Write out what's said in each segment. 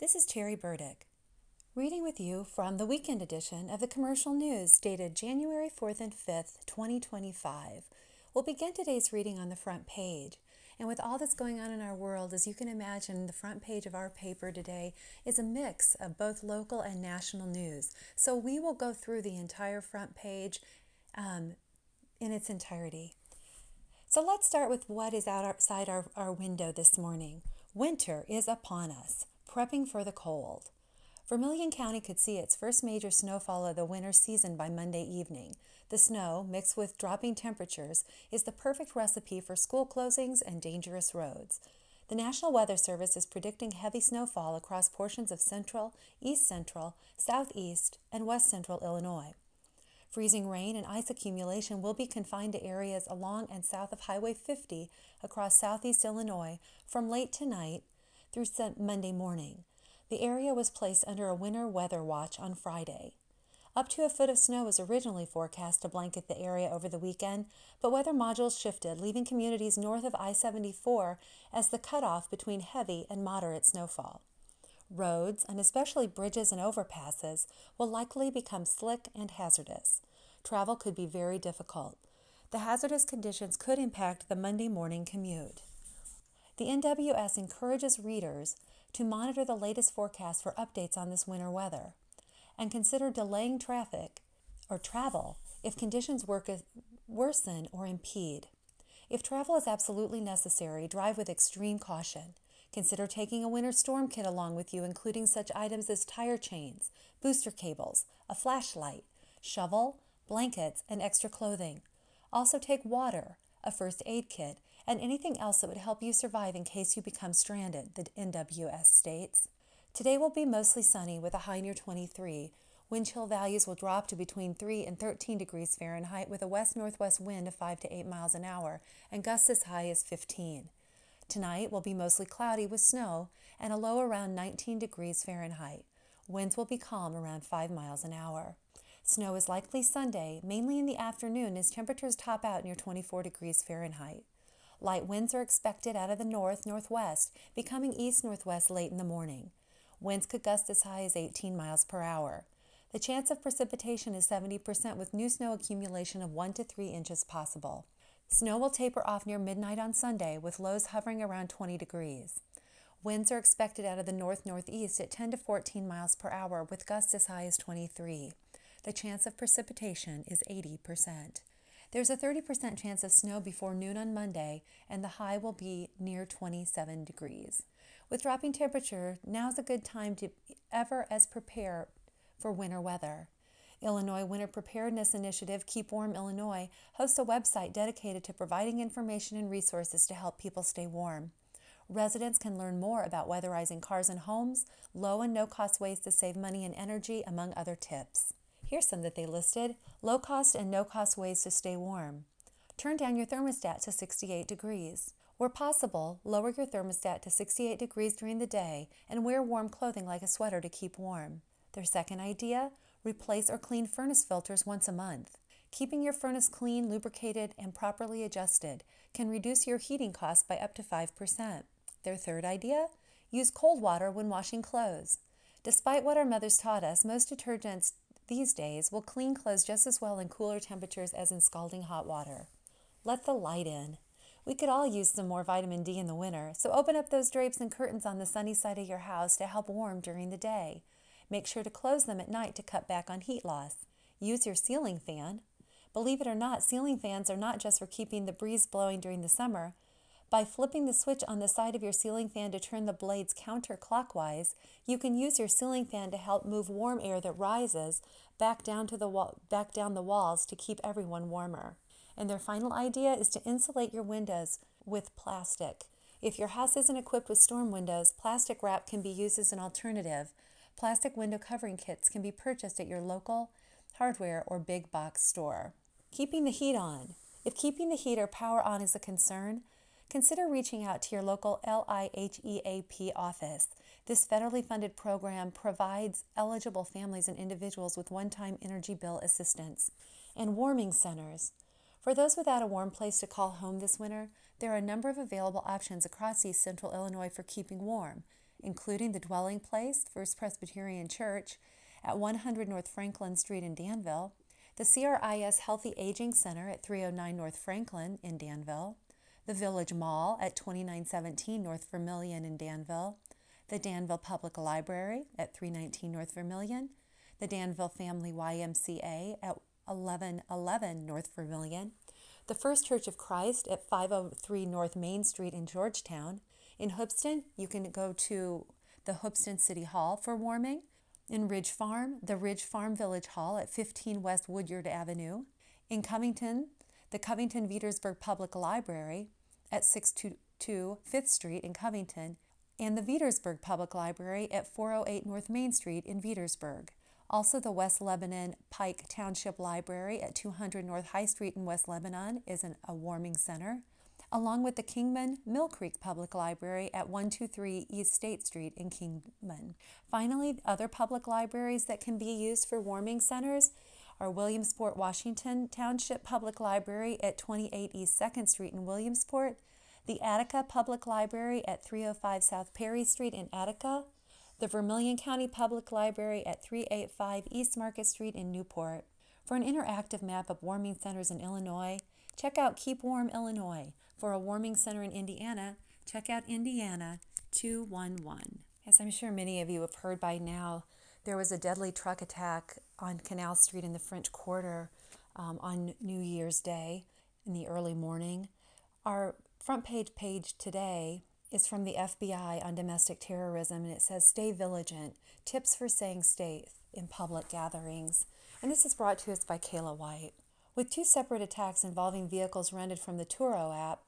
This is Terry Burdick, reading with you from the weekend edition of the Commercial News dated January 4th and 5th, 2025. We'll begin today's reading on the front page. And with all that's going on in our world, as you can imagine, the front page of our paper today is a mix of both local and national news. So we will go through the entire front page in its entirety. So let's start with what is outside our window this morning. Winter is upon us, prepping for the cold. Vermilion County could see its first major snowfall of the winter season by Monday evening. The snow, mixed with dropping temperatures, is the perfect recipe for school closings and dangerous roads. The National Weather Service is predicting heavy snowfall across portions of central, east central, southeast, and west central Illinois. Freezing rain and ice accumulation will be confined to areas along and south of Highway 50 across southeast Illinois from late tonight through Monday morning. The area was placed under a winter weather watch on Friday. Up to a foot of snow was originally forecast to blanket the area over the weekend, but weather modules shifted, leaving communities north of I-74 as the cutoff between heavy and moderate snowfall. Roads, and especially bridges and overpasses, will likely become slick and hazardous. Travel could be very difficult. The hazardous conditions could impact the Monday morning commute. The NWS encourages readers to monitor the latest forecast for updates on this winter weather and consider delaying traffic or travel if conditions worsen or impede. If travel is absolutely necessary, drive with extreme caution. Consider taking a winter storm kit along with you, including such items as tire chains, booster cables, a flashlight, shovel, blankets, and extra clothing. Also take water, a first aid kit, and anything else that would help you survive in case you become stranded, the NWS states. Today will be mostly sunny with a high near 23. Wind chill values will drop to between 3 and 13 degrees Fahrenheit with a west-northwest wind of 5 to 8 miles an hour and gusts as high as 15. Tonight will be mostly cloudy with snow and a low around 19 degrees Fahrenheit. Winds will be calm around 5 miles an hour. Snow is likely Sunday, mainly in the afternoon as temperatures top out near 24 degrees Fahrenheit. Light winds are expected out of the north-northwest, becoming east-northwest late in the morning. Winds could gust as high as 18 miles per hour. The chance of precipitation is 70% with new snow accumulation of 1 to 3 inches possible. Snow will taper off near midnight on Sunday with lows hovering around 20 degrees. Winds are expected out of the north-northeast at 10 to 14 miles per hour with gusts as high as 23. The chance of precipitation is 80%. There's a 30% chance of snow before noon on Monday, and the high will be near 27 degrees. With dropping temperature, now's a good time to prepare for winter weather. Illinois Winter Preparedness Initiative, Keep Warm Illinois, hosts a website dedicated to providing information and resources to help people stay warm. Residents can learn more about weatherizing cars and homes, low and no-cost ways to save money and energy, among other tips. Here's some that they listed: low-cost and no-cost ways to stay warm. Turn down your thermostat to 68 degrees. Where possible, lower your thermostat to 68 degrees during the day and wear warm clothing like a sweater to keep warm. Their second idea: replace or clean furnace filters once a month. Keeping your furnace clean, lubricated, and properly adjusted can reduce your heating costs by up to 5%. Their third idea: use cold water when washing clothes. Despite what our mothers taught us, most detergents these days will clean clothes just as well in cooler temperatures as in scalding hot water. Let the light in. We could all use some more vitamin D in the winter, so open up those drapes and curtains on the sunny side of your house to help warm during the day. Make sure to close them at night to cut back on heat loss. Use your ceiling fan. Believe it or not, ceiling fans are not just for keeping the breeze blowing during the summer. By flipping the switch on the side of your ceiling fan to turn the blades counterclockwise, you can use your ceiling fan to help move warm air that rises back down the walls to keep everyone warmer. And their final idea is to insulate your windows with plastic. If your house isn't equipped with storm windows, plastic wrap can be used as an alternative. Plastic window covering kits can be purchased at your local hardware or big box store. Keeping the heat on. If keeping the heat or power on is a concern, consider reaching out to your local LIHEAP office. This federally funded program provides eligible families and individuals with one-time energy bill assistance. And warming centers. For those without a warm place to call home this winter, there are a number of available options across East Central Illinois for keeping warm. including the Dwelling Place, First Presbyterian Church at 100 North Franklin Street in Danville, the CRIS Healthy Aging Center at 309 North Franklin in Danville, the Village Mall at 2917 North Vermilion in Danville, the Danville Public Library at 319 North Vermilion, the Danville Family YMCA at 1111 North Vermilion, the First Church of Christ at 503 North Main Street in Georgetown. In Hoopeston, you can go to the Hoopeston City Hall for warming. In Ridge Farm, the Ridge Farm Village Hall at 15 West Woodyard Avenue. In Covington, the Covington-Veedersburg Public Library at 622 5th Street in Covington, and the Veedersburg Public Library at 408 North Main Street in Veedersburg. Also, the West Lebanon Pike Township Library at 200 North High Street in West Lebanon is a warming center, along with the Kingman Mill Creek Public Library at 123 East State Street in Kingman. Finally, other public libraries that can be used for warming centers are Williamsport, Washington Township Public Library at 28 East 2nd Street in Williamsport, the Attica Public Library at 305 South Perry Street in Attica, the Vermilion County Public Library at 385 East Market Street in Newport. For an interactive map of warming centers in Illinois, check out Keep Warm, Illinois. For a warming center in Indiana, check out Indiana 211. As I'm sure many of you have heard by now, there was a deadly truck attack on Canal Street in the French Quarter on New Year's Day in the early morning. Our front page today is from the FBI on domestic terrorism, and it says, "Stay vigilant, tips for saying stay in public gatherings." And this is brought to us by Kayla White. With two separate attacks involving vehicles rented from the Turo app,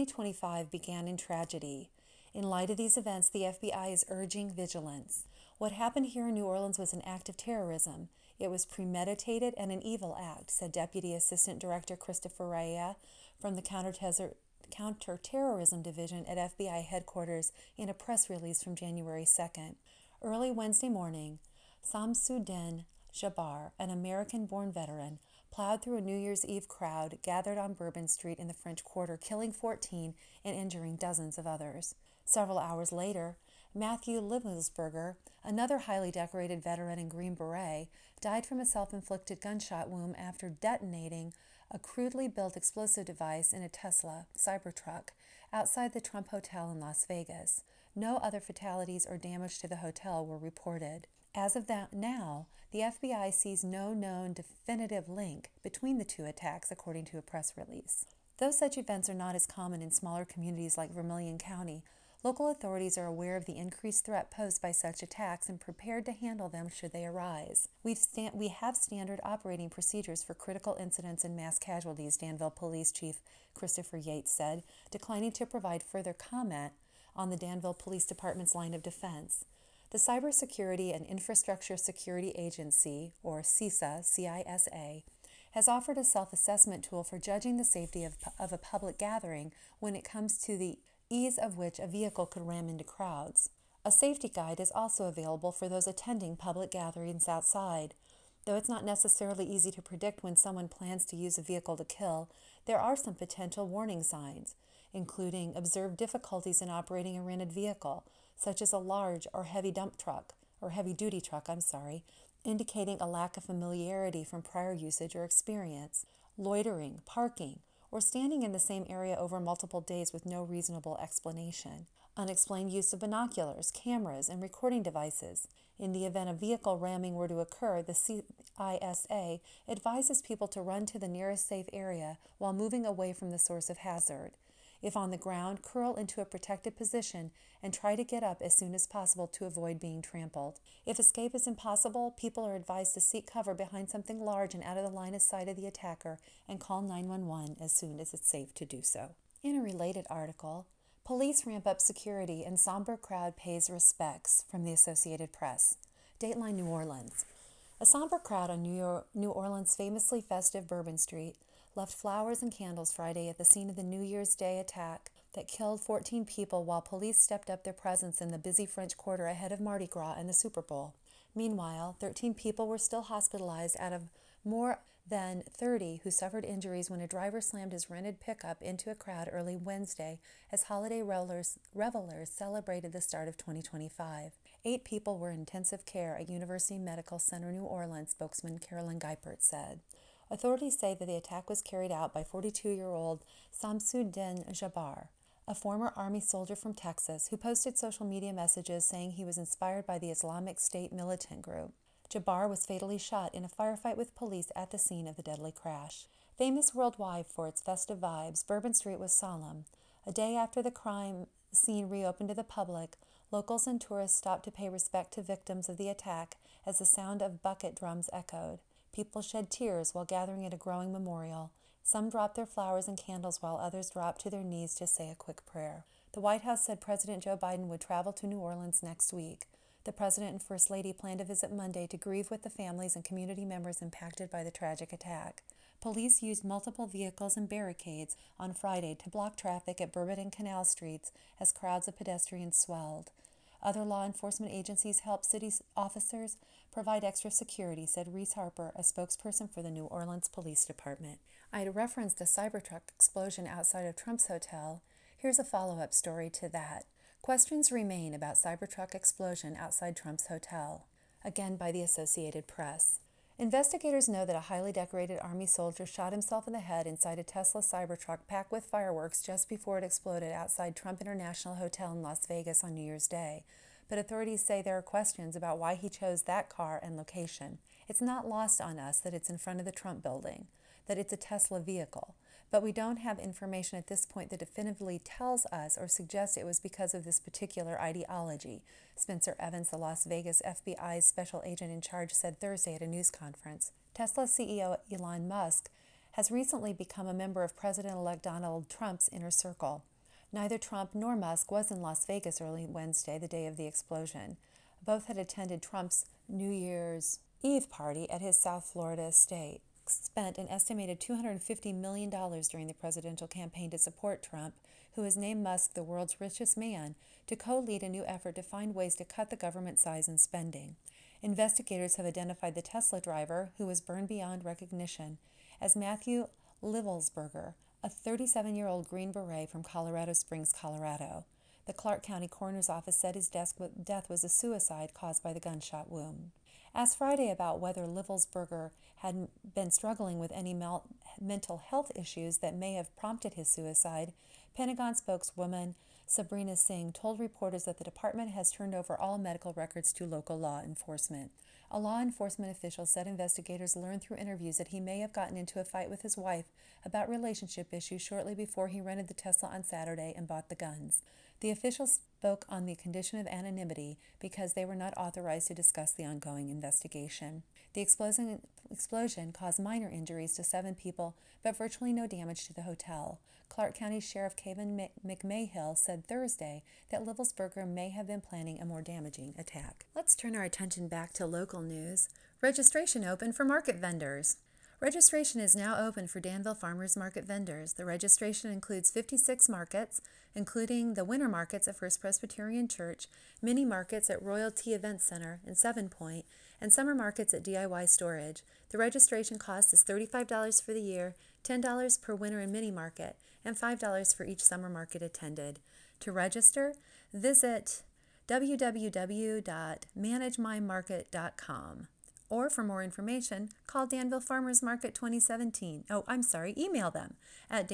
2025 began in tragedy. In light of these events, the FBI is urging vigilance. What happened here in New Orleans was an act of terrorism. It was premeditated and an evil act, said Deputy Assistant Director Christopher Rea from the Counterterrorism Division at FBI headquarters in a press release from January 2nd. Early Wednesday morning, Samsudin Jabbar, an American-born veteran, plowed through a New Year's Eve crowd gathered on Bourbon Street in the French Quarter, killing 14 and injuring dozens of others. Several hours later, Matthew Livelsberger, another highly decorated veteran in Green Beret, died from a self-inflicted gunshot wound after detonating a crudely built explosive device in a Tesla Cybertruck outside the Trump Hotel in Las Vegas. No other fatalities or damage to the hotel were reported. As of now, the FBI sees no known definitive link between the two attacks, according to a press release. Though such events are not as common in smaller communities like Vermilion County, local authorities are aware of the increased threat posed by such attacks and prepared to handle them should they arise. We have standard operating procedures for critical incidents and mass casualties, Danville Police Chief Christopher Yates said, declining to provide further comment on the Danville Police Department's line of defense. The Cybersecurity and Infrastructure Security Agency, or CISA, CISA, has offered a self-assessment tool for judging the safety of a public gathering when it comes to the ease of which a vehicle could ram into crowds. A safety guide is also available for those attending public gatherings outside. Though it's not necessarily easy to predict when someone plans to use a vehicle to kill, there are some potential warning signs, including observed difficulties in operating a rented vehicle, such as a large or heavy-duty truck, indicating a lack of familiarity from prior usage or experience, loitering, parking, or standing in the same area over multiple days with no reasonable explanation, unexplained use of binoculars, cameras, and recording devices. In the event a vehicle ramming were to occur, the CISA advises people to run to the nearest safe area while moving away from the source of hazard. If on the ground, curl into a protected position and try to get up as soon as possible to avoid being trampled. If escape is impossible, people are advised to seek cover behind something large and out of the line of sight of the attacker and call 911 as soon as it's safe to do so. In a related article, police ramp up security and somber crowd pays respects from the Associated Press. Dateline New Orleans. A somber crowd on New Orleans' famously festive Bourbon Street left flowers and candles Friday at the scene of the New Year's Day attack that killed 14 people while police stepped up their presence in the busy French Quarter ahead of Mardi Gras and the Super Bowl. Meanwhile, 13 people were still hospitalized out of more than 30 who suffered injuries when a driver slammed his rented pickup into a crowd early Wednesday as holiday revelers celebrated the start of 2025. 8 people were in intensive care at University Medical Center New Orleans, spokesman Carolyn Geipert said. Authorities say that the attack was carried out by 42-year-old Samsudin Jabbar, a former Army soldier from Texas who posted social media messages saying he was inspired by the Islamic State militant group. Jabbar was fatally shot in a firefight with police at the scene of the deadly crash. Famous worldwide for its festive vibes, Bourbon Street was solemn. A day after the crime scene reopened to the public, locals and tourists stopped to pay respect to victims of the attack as the sound of bucket drums echoed. People shed tears while gathering at a growing memorial. Some dropped their flowers and candles while others dropped to their knees to say a quick prayer. The White House said President Joe Biden would travel to New Orleans next week. The President and First Lady plan to visit Monday to grieve with the families and community members impacted by the tragic attack. Police used multiple vehicles and barricades on Friday to block traffic at Bourbon and Canal Streets as crowds of pedestrians swelled. Other law enforcement agencies helped city officers provide extra security, said Reese Harper, a spokesperson for the New Orleans Police Department. I had referenced a Cybertruck explosion outside of Trump's hotel. Here's a follow-up story to that. Questions remain about Cybertruck explosion outside Trump's hotel. Again by the Associated Press. Investigators know that a highly decorated Army soldier shot himself in the head inside a Tesla Cybertruck packed with fireworks just before it exploded outside Trump International Hotel in Las Vegas on New Year's Day. But authorities say there are questions about why he chose that car and location. It's not lost on us that it's in front of the Trump building, that it's a Tesla vehicle. But we don't have information at this point that definitively tells us or suggests it was because of this particular ideology, Spencer Evans, the Las Vegas FBI's special agent in charge, said Thursday at a news conference. Tesla CEO Elon Musk has recently become a member of President-elect Donald Trump's inner circle. Neither Trump nor Musk was in Las Vegas early Wednesday, the day of the explosion. Both had attended Trump's New Year's Eve party at his South Florida estate. Spent an estimated $250 million during the presidential campaign to support Trump, who has named Musk the world's richest man, to co-lead a new effort to find ways to cut the government size and spending. Investigators have identified the Tesla driver, who was burned beyond recognition, as Matthew Livelsberger, a 37-year-old Green Beret from Colorado Springs, Colorado. The Clark County Coroner's Office said his death was a suicide caused by the gunshot wound. Asked Friday about whether Livelsberger had been struggling with any mental health issues that may have prompted his suicide, Pentagon spokeswoman Sabrina Singh told reporters that the department has turned over all medical records to local law enforcement. A law enforcement official said investigators learned through interviews that he may have gotten into a fight with his wife about relationship issues shortly before he rented the Tesla on Saturday and bought the guns. The official spoke on the condition of anonymity because they were not authorized to discuss the ongoing investigation. The explosion caused minor injuries to 7 people, but virtually no damage to the hotel. Clark County Sheriff Kevin McMahill said Thursday that Livelsberger may have been planning a more damaging attack. Let's turn our attention back to local news. Registration open for market vendors. Registration is now open for Danville Farmers Market vendors. The registration includes 56 markets, including the winter markets at First Presbyterian Church, mini markets at Royalty Event Center in Seven Point, and summer markets at DIY Storage. The registration cost is $35 for the year, $10 per winter and mini market, and $5 for each summer market attended. To register, visit www.managemymarket.com. Or for more information, call Danville Farmers Market 2017. Email them at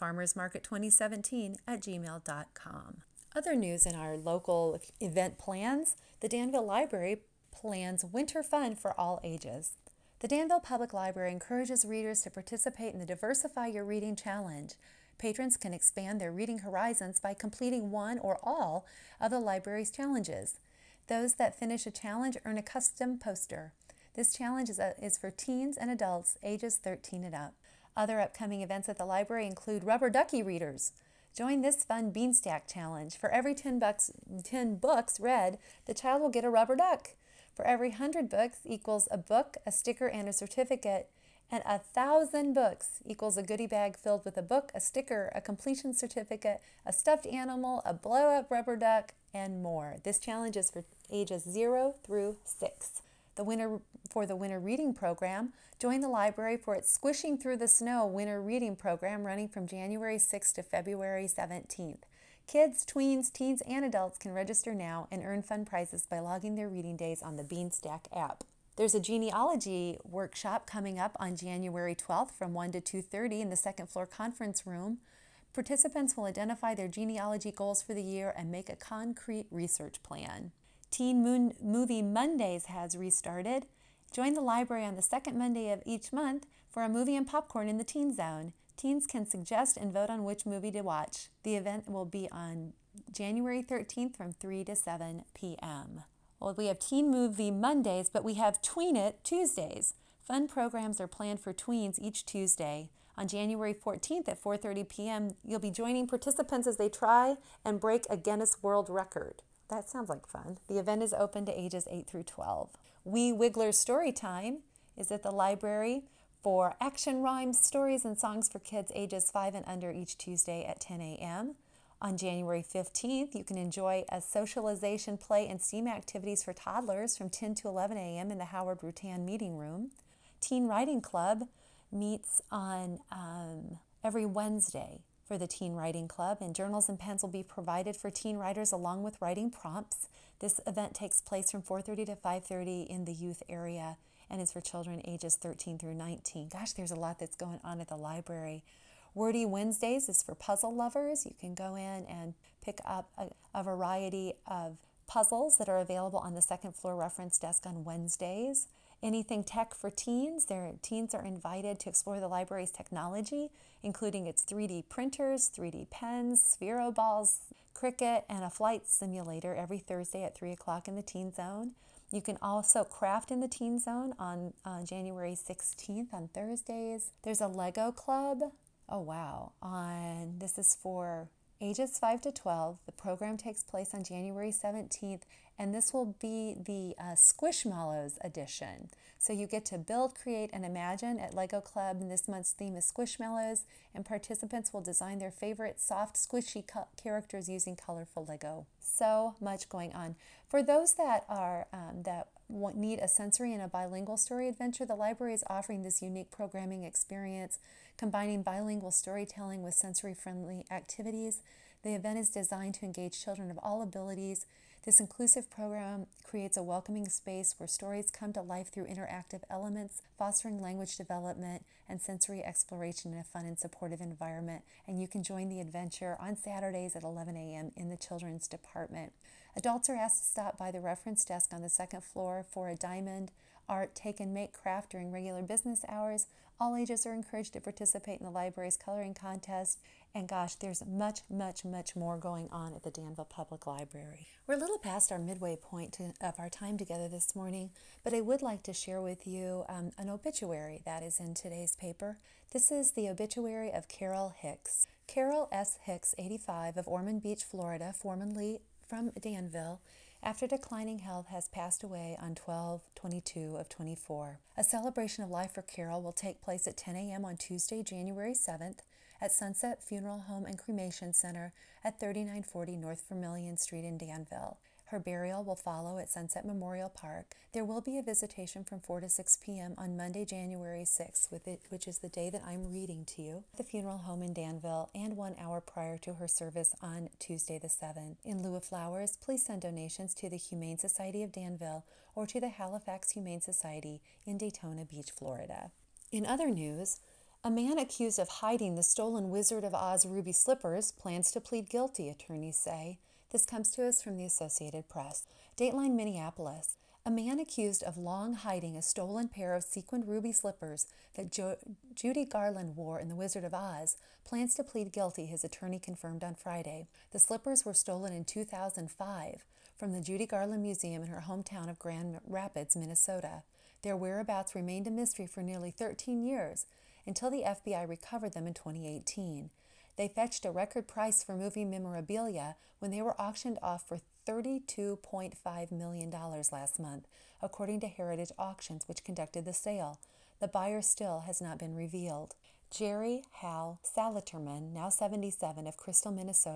danvillefarmersmarket2017@gmail.com. Other news in our local event plans, the Danville Library plans Winter Fun for all ages. The Danville Public Library encourages readers to participate in the Diversify Your Reading Challenge. Patrons can expand their reading horizons by completing one or all of the library's challenges. Those that finish a challenge earn a custom poster. This challenge is for teens and adults ages 13 and up. Other upcoming events at the library include Rubber Ducky readers. Join this fun Beanstack challenge. For every 10 books read, the child will get a rubber duck. For every 100 books equals a book, a sticker, and a certificate. And 1,000 books equals a goodie bag filled with a book, a sticker, a completion certificate, a stuffed animal, a blow-up rubber duck, and more. This challenge is for ages 0 through 6. For the winter reading program, join the library for its Squishing Through the Snow winter reading program running from January 6th to February 17th. Kids, tweens, teens, and adults can register now and earn fun prizes by logging their reading days on the Beanstack app. There's a genealogy workshop coming up on January 12th from 1 to 2:30 in the second floor conference room. Participants will identify their genealogy goals for the year and make a concrete research plan. Movie Mondays has restarted. Join the library on the second Monday of each month for a movie and popcorn in the Teen Zone. Teens can suggest and vote on which movie to watch. The event will be on January 13th from 3 to 7 p.m. Well, we have Teen Movie Mondays, but we have Tween It Tuesdays. Fun programs are planned for tweens each Tuesday. On January 14th at 4:30 p.m., you'll be joining participants as they try and break a Guinness World Record. That sounds like fun. The event is open to ages 8 through 12. Wee Wiggler's Story Time is at the library for action rhymes, stories, and songs for kids ages 5 and under each Tuesday at 10 a.m. On January 15th, you can enjoy a socialization, play, and STEAM activities for toddlers from 10 to 11 a.m. in the Howard Rutan Meeting Room. Teen Writing Club meets on every Wednesday for the Teen Writing Club, and journals and pens will be provided for teen writers along with writing prompts. This event takes place from 4:30 to 5:30 in the youth area and is for children ages 13 through 19. Gosh, there's a lot that's going on at the library. Wordy Wednesdays is for puzzle lovers. You can go in and pick up a variety of puzzles that are available on the second floor reference desk on Wednesdays. Anything tech for teens. Teens are invited to explore the library's technology, including its 3D printers, 3D pens, Sphero balls, Cricut, and a flight simulator every Thursday at 3 o'clock in the Teen Zone. You can also craft in the Teen Zone on January 16th on Thursdays. There's a Lego Club. Oh, wow. This is for ages 5 to 12. The program takes place on January 17th, and this will be the Squishmallows edition. So you get to build, create, and imagine at Lego Club, and this month's theme is Squishmallows, and participants will design their favorite soft, squishy characters using colorful Lego. So much going on. For those that need a sensory and a bilingual story adventure, the library is offering this unique programming experience, combining bilingual storytelling with sensory-friendly activities. The event is designed to engage children of all abilities. This inclusive program creates a welcoming space where stories come to life through interactive elements, fostering language development and sensory exploration in a fun and supportive environment. And you can join the adventure on Saturdays at 11 a.m. in the children's department. Adults are asked to stop by the reference desk on the second floor for a diamond art take and make craft during regular business hours. All ages are encouraged to participate in the library's coloring contest. And gosh, there's much, much, much more going on at the Danville Public Library. We're a little past our midway point of our time together this morning, but I would like to share with you an obituary that is in today's paper. This is the obituary of Carol Hicks. Carol S. Hicks, 85, of Ormond Beach, Florida, formerly from Danville, after declining health, has passed away on 12/22 of 24. A celebration of life for Carol will take place at 10 a.m. on Tuesday, January 7th at Sunset Funeral Home and Cremation Center at 3940 North Vermilion Street in Danville. Her burial will follow at Sunset Memorial Park. There will be a visitation from 4 to 6 p.m. on Monday, January 6th, which is the day that I'm reading to you, at the funeral home in Danville, and 1 hour prior to her service on Tuesday the 7th. In lieu of flowers, please send donations to the Humane Society of Danville or to the Halifax Humane Society in Daytona Beach, Florida. In other news, a man accused of hiding the stolen Wizard of Oz ruby slippers plans to plead guilty, attorneys say. This comes to us from the Associated Press. Dateline Minneapolis. A man accused of long hiding a stolen pair of sequined ruby slippers that Judy Garland wore in The Wizard of Oz plans to plead guilty, his attorney confirmed on Friday. The slippers were stolen in 2005 from the Judy Garland Museum in her hometown of Grand Rapids, Minnesota. Their whereabouts remained a mystery for nearly 13 years until the FBI recovered them in 2018. They fetched a record price for movie memorabilia when they were auctioned off for $32.5 million last month, according to Heritage Auctions, which conducted the sale. The buyer still has not been revealed. Jerry Hal Saliterman, now 77, of Crystal, Minnesota,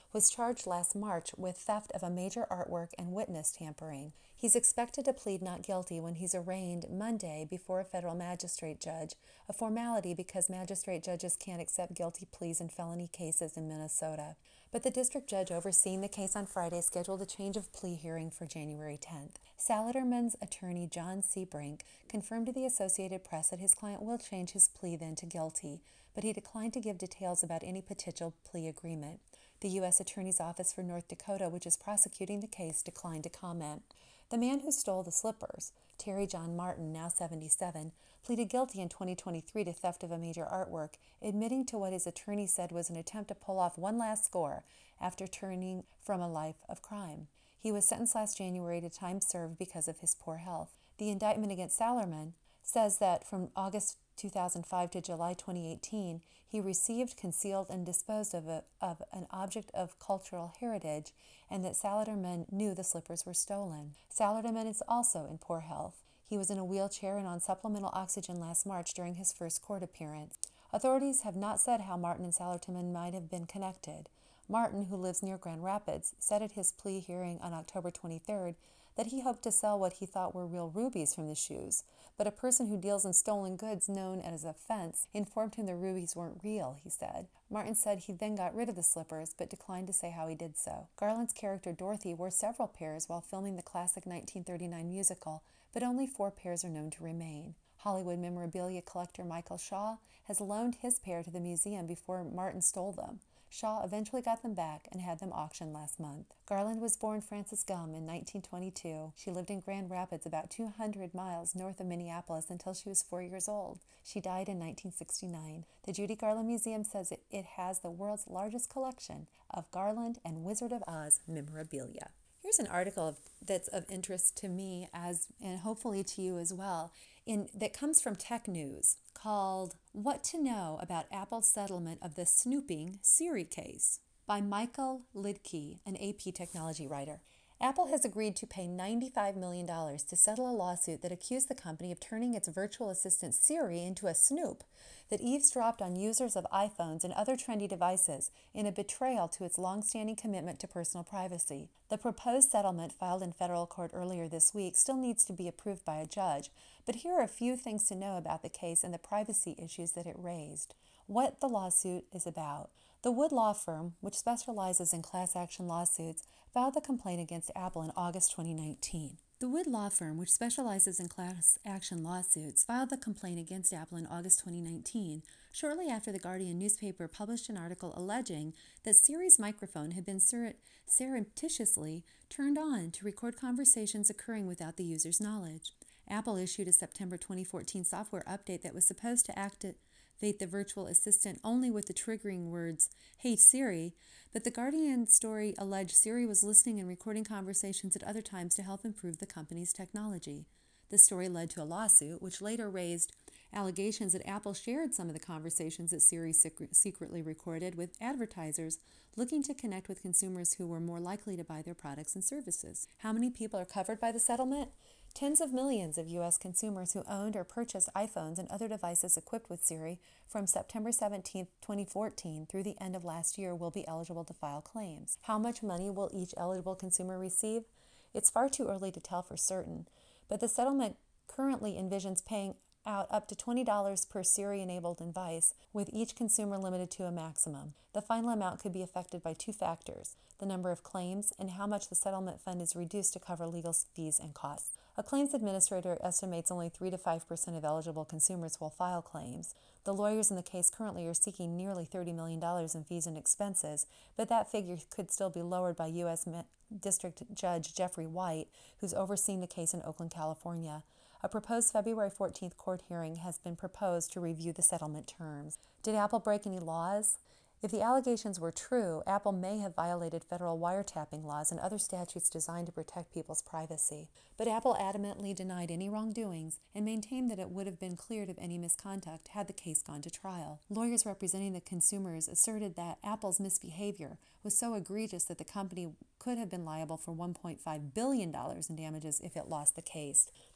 was charged last March with theft of a major artwork and witness tampering. He's expected to plead not guilty when he's arraigned Monday before a federal magistrate judge, a formality because magistrate judges can't accept guilty pleas in felony cases in Minnesota. But the district judge overseeing the case on Friday scheduled a change of plea hearing for January 10th. Salerman's attorney John Seabrink confirmed to the Associated Press that his client will change his plea then to guilty, but he declined to give details about any potential plea agreement. The U.S. Attorney's Office for North Dakota, which is prosecuting the case, declined to comment. The man who stole the slippers, Terry John Martin, now 77, pleaded guilty in 2023 to theft of a major artwork, admitting to what his attorney said was an attempt to pull off one last score after turning from a life of crime. He was sentenced last January to time served because of his poor health. The indictment against Salerman says that from August 2005 to July 2018, he received, concealed, and disposed of an object of cultural heritage, and that Salerman knew the slippers were stolen. Salerman is also in poor health. He was in a wheelchair and on supplemental oxygen last March during his first court appearance. Authorities have not said how Martin and Salerman might have been connected. Martin, who lives near Grand Rapids, said at his plea hearing on October 23rd that he hoped to sell what he thought were real rubies from the shoes, but a person who deals in stolen goods known as a fence informed him the rubies weren't real, he said. Martin said he then got rid of the slippers, but declined to say how he did so. Garland's character Dorothy wore several pairs while filming the classic 1939 musical, but only 4 pairs are known to remain. Hollywood memorabilia collector Michael Shaw has loaned his pair to the museum before Martin stole them. Shaw eventually got them back and had them auctioned last month. Garland was born Frances Gum in 1922. She lived in Grand Rapids, about 200 miles north of Minneapolis, until she was 4 years old. She died in 1969. The Judy Garland Museum says it has the world's largest collection of Garland and Wizard of Oz memorabilia. Here's an article that's of interest to me and hopefully to you as well, that comes from Tech News, called What to Know About Apple's Settlement of the Snooping Siri Case by Michael Lidke, an AP technology writer. Apple has agreed to pay $95 million to settle a lawsuit that accused the company of turning its virtual assistant Siri into a snoop that eavesdropped on users of iPhones and other trendy devices in a betrayal to its long-standing commitment to personal privacy. The proposed settlement, filed in federal court earlier this week, still needs to be approved by a judge, but here are a few things to know about the case and the privacy issues that it raised. What the lawsuit is about. The Wood Law Firm, which specializes in class action lawsuits, filed the complaint against Apple in August 2019. The Wood Law Firm, which specializes in class action lawsuits, filed the complaint against Apple in August 2019, shortly after the Guardian newspaper published an article alleging that Siri's microphone had been surreptitiously turned on to record conversations occurring without the user's knowledge. Apple issued a September 2014 software update that was supposed to activate the virtual assistant only with the triggering words, "Hey Siri," but the Guardian story alleged Siri was listening and recording conversations at other times to help improve the company's technology. The story led to a lawsuit, which later raised allegations that Apple shared some of the conversations that Siri secretly recorded with advertisers looking to connect with consumers who were more likely to buy their products and services. How many people are covered by the settlement? Tens of millions of U.S. consumers who owned or purchased iPhones and other devices equipped with Siri from September 17, 2014 through the end of last year will be eligible to file claims. How much money will each eligible consumer receive? It's far too early to tell for certain, but the settlement currently envisions paying out up to $20 per Siri-enabled device, with each consumer limited to a maximum. The final amount could be affected by 2 factors: the number of claims and how much the settlement fund is reduced to cover legal fees and costs. A claims administrator estimates only 3 to 5% of eligible consumers will file claims. The lawyers in the case currently are seeking nearly $30 million in fees and expenses, but that figure could still be lowered by U.S. District Judge Jeffrey White, who's overseeing the case in Oakland, California. A proposed February 14th court hearing has been proposed to review the settlement terms. Did Apple break any laws? If the allegations were true, Apple may have violated federal wiretapping laws and other statutes designed to protect people's privacy. But Apple adamantly denied any wrongdoings and maintained that it would have been cleared of any misconduct had the case gone to trial. Lawyers representing the consumers asserted that Apple's misbehavior was so egregious that the company could have been liable for $1.5 billion in damages if it lost the case.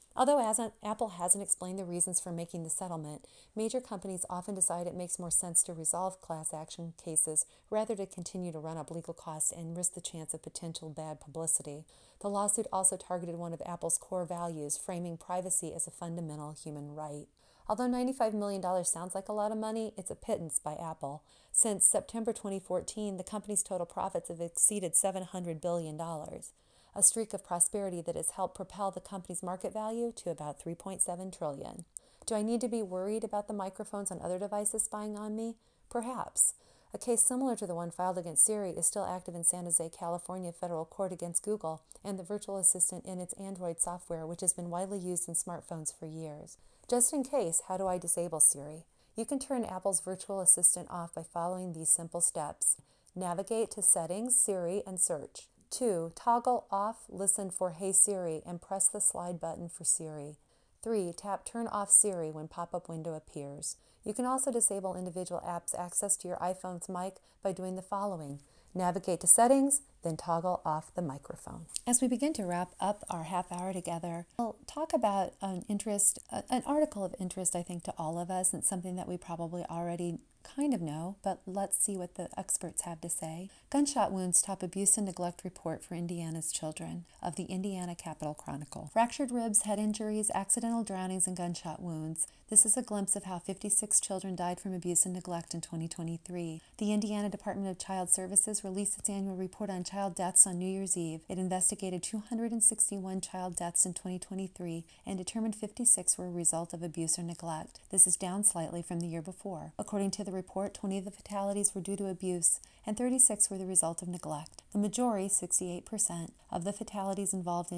Although Apple hasn't explained the reasons for making the settlement, major companies often decide it makes more sense to resolve class action cases rather than continue to run up legal costs and risk the chance of potential bad publicity. The lawsuit also targeted one of Apple's core values, framing privacy as a fundamental human right. Although $95 million sounds like a lot of money, it's a pittance by Apple. Since September 2014, the company's total profits have exceeded $700 billion, a streak of prosperity that has helped propel the company's market value to about $3.7 trillion. Do I need to be worried about the microphones on other devices spying on me? Perhaps. A case similar to the one filed against Siri is still active in San Jose, California federal court against Google and the virtual assistant in its Android software, which has been widely used in smartphones for years. Just in case, how do I disable Siri? You can turn Apple's virtual assistant off by following these simple steps. Navigate to Settings, Siri, and search. 2. Toggle off Listen for Hey Siri and press the slide button for Siri. 3. Tap Turn Off Siri when pop-up window appears. You can also disable individual apps' access to your iPhone's mic by doing the following. Navigate to Settings, then toggle off the microphone. As we begin to wrap up our half hour together, we'll talk about an article of interest, I think, to all of us, and something that we probably already kind of know, but let's see what the experts have to say. Gunshot wounds top abuse and neglect report for Indiana's children of the Indiana Capitol Chronicle. Fractured ribs, head injuries, accidental drownings, and gunshot wounds. This is a glimpse of how 56 children died from abuse and neglect in 2023. The Indiana Department of Child Services released its annual report on child deaths on New Year's Eve. It investigated 261 child deaths in 2023 and determined 56 were a result of abuse or neglect. This is down slightly from the year before. According to the report, 20 of the fatalities were due to abuse and 36 were the result of neglect. The majority, 68%, of the fatalities involved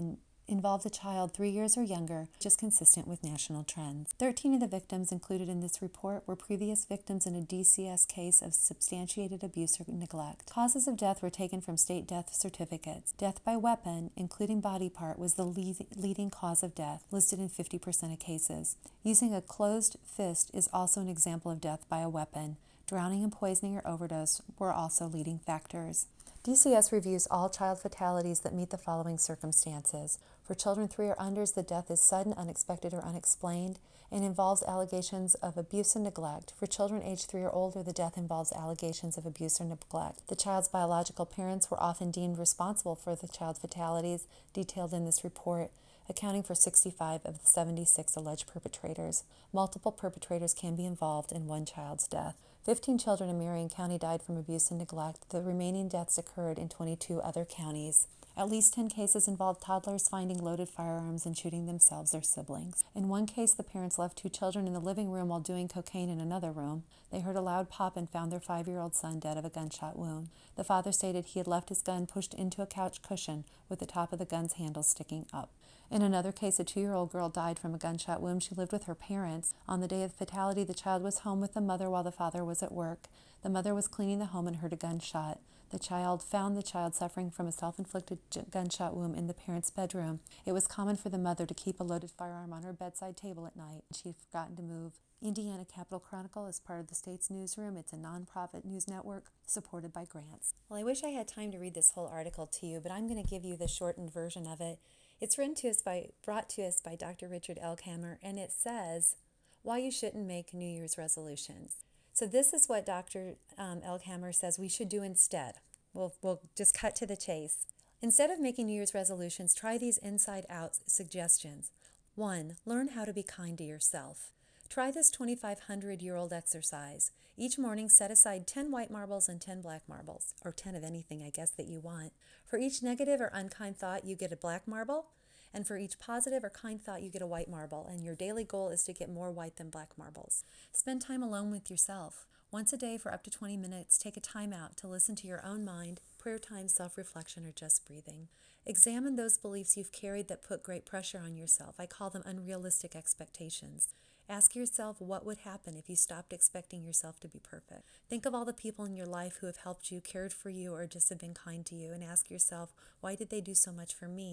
a child 3 years or younger, which is consistent with national trends. 13 of the victims included in this report were previous victims in a DCS case of substantiated abuse or neglect. Causes of death were taken from state death certificates. Death by weapon, including body part, was the leading cause of death, listed in 50% of cases. Using a closed fist is also an example of death by a weapon. Drowning and poisoning or overdose were also leading factors. DCS reviews all child fatalities that meet the following circumstances. For children 3 or under, the death is sudden, unexpected, or unexplained and involves allegations of abuse and neglect. For children aged 3 or older, the death involves allegations of abuse or neglect. The child's biological parents were often deemed responsible for the child's fatalities detailed in this report, accounting for 65 of the 76 alleged perpetrators. Multiple perpetrators can be involved in one child's death. 15 children in Marion County died from abuse and neglect. The remaining deaths occurred in 22 other counties. At least 10 cases involved toddlers finding loaded firearms and shooting themselves or siblings. In one case, the parents left 2 children in the living room while doing cocaine in another room. They heard a loud pop and found their 5-year-old son dead of a gunshot wound. The father stated he had left his gun pushed into a couch cushion with the top of the gun's handle sticking up. In another case, a 2-year-old girl died from a gunshot wound. She lived with her parents. On the day of the fatality, the child was home with the mother while the father was at work. The mother was cleaning the home and heard a gunshot. The child found the child suffering from a self-inflicted gunshot wound in the parents' bedroom. It was common for the mother to keep a loaded firearm on her bedside table at night. She had forgotten to move. Indiana Capitol Chronicle is part of the state's newsroom. It's a nonprofit news network supported by grants. Well, I wish I had time to read this whole article to you, but I'm going to give you the shortened version of it. It's brought to us by Dr. Richard Elkhammer, and it says, why you shouldn't make New Year's resolutions. So this is what Dr. Elkhammer says we should do instead. We'll just cut to the chase. Instead of making New Year's resolutions, try these inside-out suggestions. 1. Learn how to be kind to yourself. Try this 2,500-year-old exercise. Each morning, set aside 10 white marbles and 10 black marbles, or 10 of anything, I guess, that you want. For each negative or unkind thought, you get a black marble, and for each positive or kind thought, you get a white marble, and your daily goal is to get more white than black marbles. Spend time alone with yourself. Once a day for up to 20 minutes, take a time out to listen to your own mind, prayer time, self-reflection, or just breathing. Examine those beliefs you've carried that put great pressure on yourself. I call them unrealistic expectations. Ask yourself what would happen if you stopped expecting yourself to be perfect. Think of all the people in your life who have helped you, cared for you, or just have been kind to you, and ask yourself, why did they do so much for me?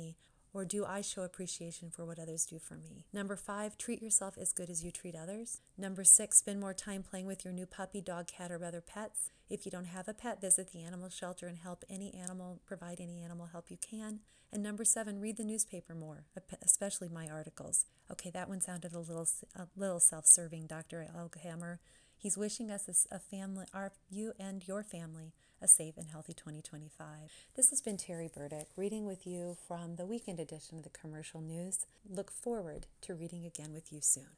Or do I show appreciation for what others do for me? Number 5, treat yourself as good as you treat others. Number 6, spend more time playing with your new puppy, dog, cat, or other pets. If you don't have a pet, visit the animal shelter and help any animal, provide any animal help you can. And number 7, read the newspaper more, especially my articles. Okay, that one sounded a little self-serving, Dr. Elghammer. He's wishing us a family, you and your family, a safe and healthy 2025. This has been Terry Burdick reading with you from the weekend edition of the Commercial News. Look forward to reading again with you soon.